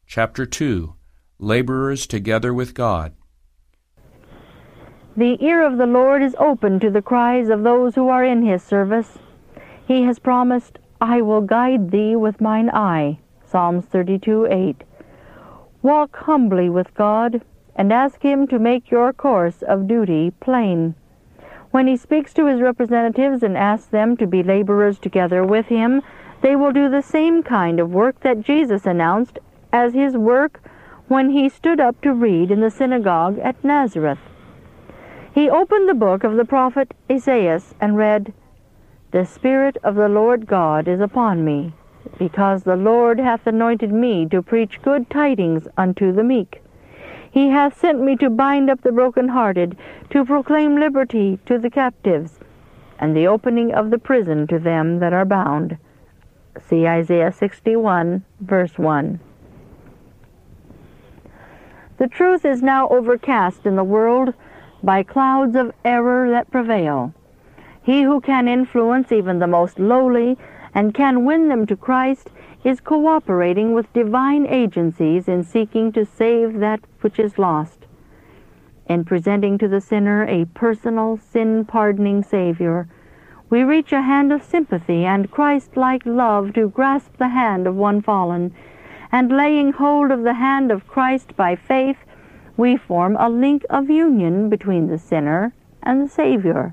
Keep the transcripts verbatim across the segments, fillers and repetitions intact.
Chapter two. Laborers Together with God. The ear of the Lord is open to the cries of those who are in his service. He has promised, "I will guide thee with mine eye." Psalms thirty-two eight. Walk humbly with God, and ask him to make your course of duty plain. When he speaks to his representatives and asks them to be laborers together with him, they will do the same kind of work that Jesus announced as his work when he stood up to read in the synagogue at Nazareth. He opened the book of the prophet Isaiah and read, "The Spirit of the Lord God is upon me, because the Lord hath anointed me to preach good tidings unto the meek. He hath sent me to bind up the brokenhearted, to proclaim liberty to the captives, and the opening of the prison to them that are bound." See Isaiah sixty-one, verse one. The truth is now overcast in the world by clouds of error that prevail. He who can influence even the most lowly and can win them to Christ is cooperating with divine agencies in seeking to save that which is lost. In presenting to the sinner a personal, sin-pardoning Savior, we reach a hand of sympathy and Christ-like love to grasp the hand of one fallen, and laying hold of the hand of Christ by faith, we form a link of union between the sinner and the Savior.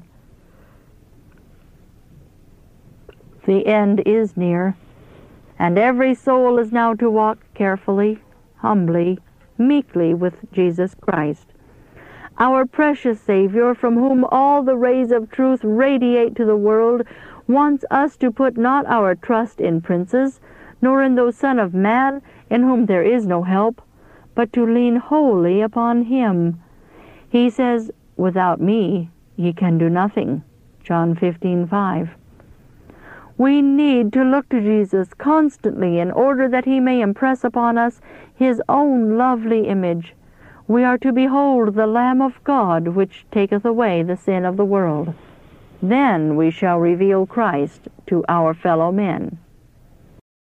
The end is near, and every soul is now to walk carefully, humbly, meekly with Jesus Christ. Our precious Savior, from whom all the rays of truth radiate to the world, wants us to put not our trust in princes, nor in those Son of Man, in whom there is no help, but to lean wholly upon him. He says, "Without me ye can do nothing." John fifteen five. We need to look to Jesus constantly in order that he may impress upon us his own lovely image. We are to behold the Lamb of God, which taketh away the sin of the world. Then we shall reveal Christ to our fellow men.